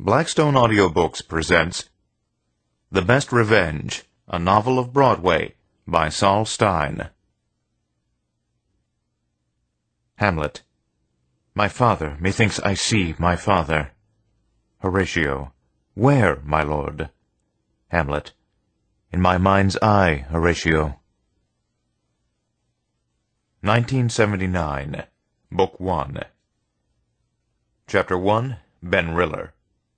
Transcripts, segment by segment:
Blackstone Audiobooks presents The Best Revenge, a novel of Broadway, by Saul Stein. Hamlet. My father, methinks I see my father. Horatio. Where, my lord? Hamlet. In my mind's eye, Horatio. 1979, Book 1. Chapter 1, Ben Riller.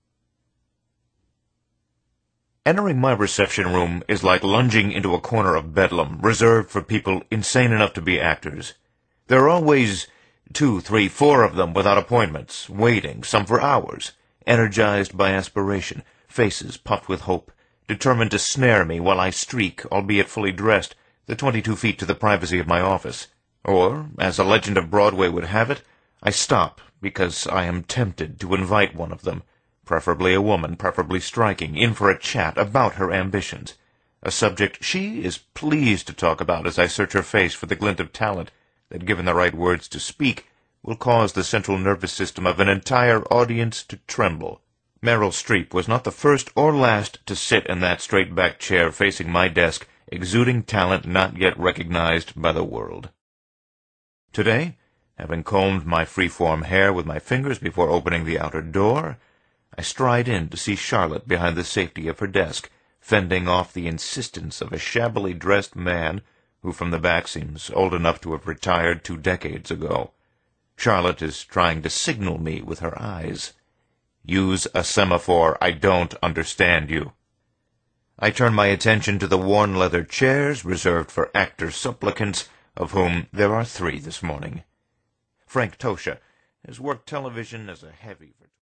Entering my reception room is like lunging into a corner of bedlam, reserved for people insane enough to be actors. There are always 2, 3, 4 of them without appointments, waiting, some for hours, energized by aspiration, faces puffed with hope, determined to snare me while I streak, albeit fully dressed, the 22 feet to the privacy of my office. Or, as a legend of Broadway would have it, I stop because I am tempted to invite one of them, preferably a woman, preferably striking, in for a chat about her ambitions, a subject she is pleased to talk about as I search her face for the glint of talent that, given the right words to speak, will cause the central nervous system of an entire audience to tremble. Meryl Streep was not the first or last to sit in that straight-backed chair facing my desk, exuding talent not yet recognized by the world. Today, having combed my free-form hair with my fingers before opening the outer door, I stride in to see Charlotte behind the safety of her desk, fending off the insistence of a shabbily dressed man who from the back seems old enough to have retired 2 decades ago. Charlotte is trying to signal me with her eyes. Use a semaphore, I don't understand you. I turn my attention to the worn leather chairs reserved for actor supplicants, of whom there are 3 this morning. Frank Tosha has worked television as a heavy for